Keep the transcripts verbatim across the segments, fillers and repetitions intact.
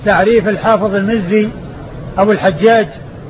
تعريف الحافظ المزي أبو الحجاج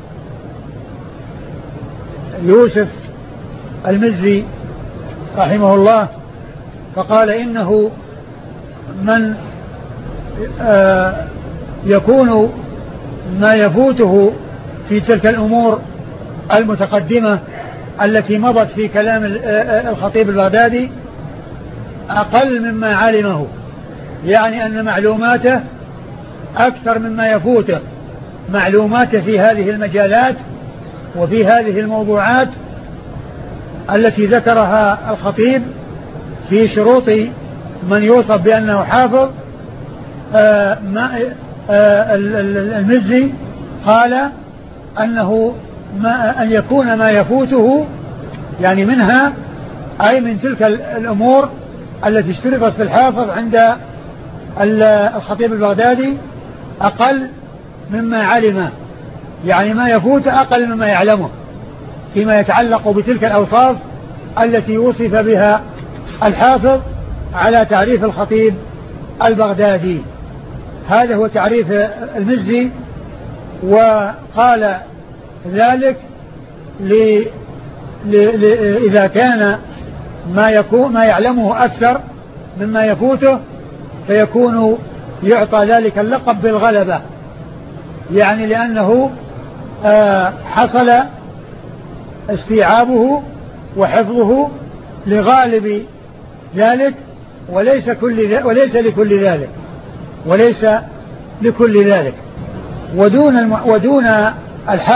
يوسف المزي رحمه الله، فقال إنه من آه يكون ما يفوته في تلك الأمور المتقدمة التي مضت في كلام الخطيب البغدادي أقل مما علمه، يعني أن معلوماته أكثر مما يفوته، معلوماته في هذه المجالات وفي هذه الموضوعات التي ذكرها الخطيب في شروط من يوصف بأنه حافظ. آه آه المزي قال أنه ما أن يكون ما يفوته، يعني منها أي من تلك الأمور التي اشترطت في الحافظ عند الخطيب البغدادي أقل مما علم، يعني ما يفوت أقل مما يعلمه فيما يتعلق بتلك الأوصاف التي وصف بها الحافظ على تعريف الخطيب البغدادي. هذا هو تعريف المزي. وقال ذلك ل... ل... ل... إذا كان ما يكون ما يعلمه أكثر مما يفوته فيكون يعطى ذلك اللقب بالغلبة، يعني لأنه آه حصل استيعابه وحفظه لغالب ذلك وليس كل ذلك وليس لكل ذلك وليس لكل ذلك ودون الم... ودون الح...